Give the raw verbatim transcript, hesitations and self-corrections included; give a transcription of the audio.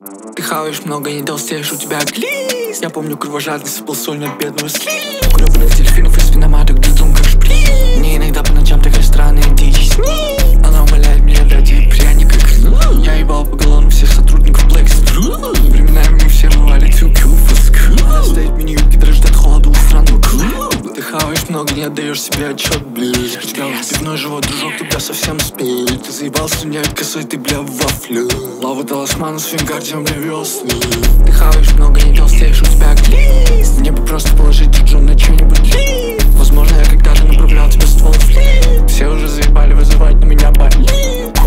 Ты хаваешь много, не толстеешь, у тебя глиз. Я помню кровожадность, выпал соль на бедную слив. Гребаных дельфинов из виноматок, дыдун как шплит. Мне иногда по ночам такая странная дичь снит. Она умоляет меня дать ей пряник и кну. Я ебал по галлону всех сотрудников Black Street. Временами мы все рвали тюки у фаску. Она стоит в мини-юбке, дрожит от холода у Франку. Ты хаваешь много, не отдаешь себе отчет, блядь. У тебя уже пивной живот, дружок, тебя совсем спит. Ты заебался менять косой, ты, бля, в вафлю. Лава талисмана с фингардием для весны. Ты хаваешь много, не толстеешь, у тебя глиз. Мне бы просто положить джун на что-нибудь лив. Возможно, я когда-то направлял тебе ствол в флип. Все уже заебали вызывать на меня болит.